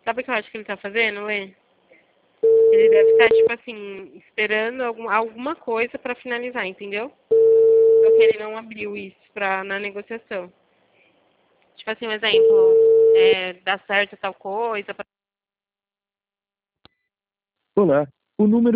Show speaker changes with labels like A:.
A: Sabe o que eu acho que ele tá fazendo, Lê? Ele deve estar, tipo assim, esperando alguma coisa pra finalizar, entendeu? Só que ele não abriu isso na negociação. Tipo assim, um exemplo, dá certo tal coisa.
B: Olá, o número